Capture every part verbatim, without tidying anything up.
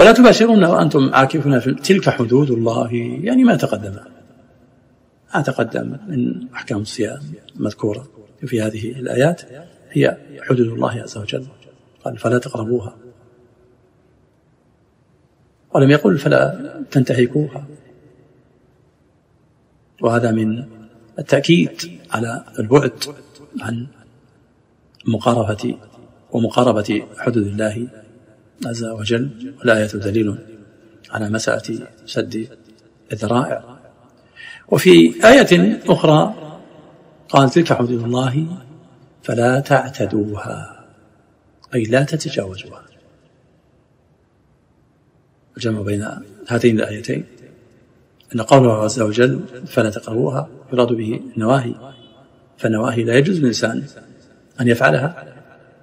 ولا تباشرون وأنتم عاكفون في تلك حدود الله، يعني ما تقدم ما تقدم من أحكام الصيام المذكورة في هذه الآيات هي حدود الله عز وجل، قال فلا تقربوها، ولم يقل فلا تنتهكوها. وهذا من التأكيد على البعد عن مقاربة ومقاربة حدود الله عز وجل، والآية دليل على مسألة سد الذرائع. وفي آية أخرى قال تلك حدود الله فلا تعتدوها، أي لا تتجاوزوها. الجمع بين هاتين الآيتين أن قوله عز وجل فلا تقربوها يراد به النواهي، فالنواهي لا يجوز للإنسان أن يفعلها،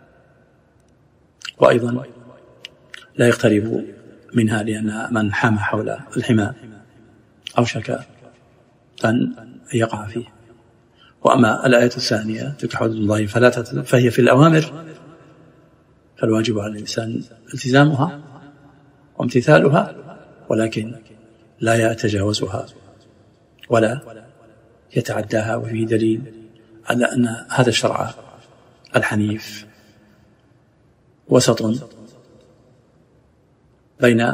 وأيضا لا يقترب منها، لأن من حام حول الحمى أوشك أن يقع فيه. وأما الآية الثانية تلك حدود الله فلا تتجاوزوها فهي في الأوامر، فالواجب على الإنسان التزامها وامتثالها، ولكن لا يتجاوزها ولا يتعداها. وفيه دليل على أن هذا الشرع الحنيف وسط بين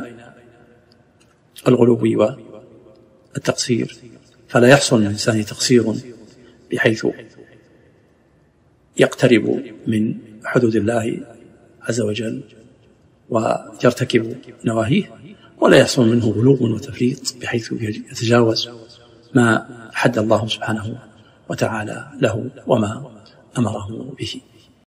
الغلو والتقصير، فلا يحصل للإنسان تقصير بحيث يقترب من حدود الله عز وجل ويرتكب نواهيه، ولا يحصل منه غلو وتفريط بحيث يتجاوز ما حد الله سبحانه وتعالى له وما أمره به.